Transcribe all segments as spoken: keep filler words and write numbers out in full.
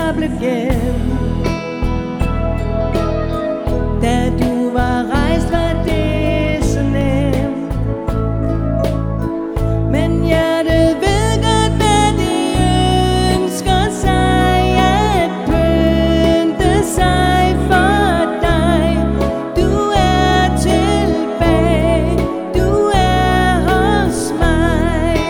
der blev gemt. Da du var rejst, var det så nemt. Men hjertet ved godt, hvad det ønsker sig, at pynte sig for dig. Du er tilbage, du er hos mig.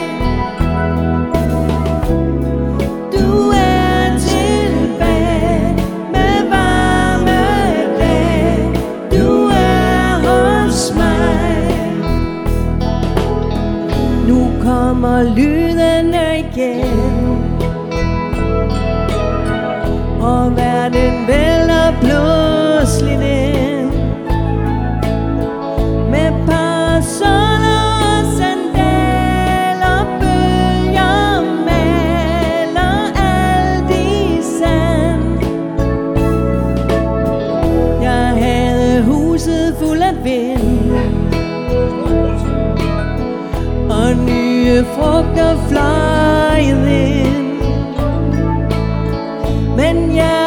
Du er tilbage med varme dage. Du er hos mig. Nu kommer lydene igen, og verden vælter pludseligt ind. Med parasoller og sandaler, bølger maler alt i sand. Jeg havde huset fuld af vind, og nye frugter fløjet ind. Men jeg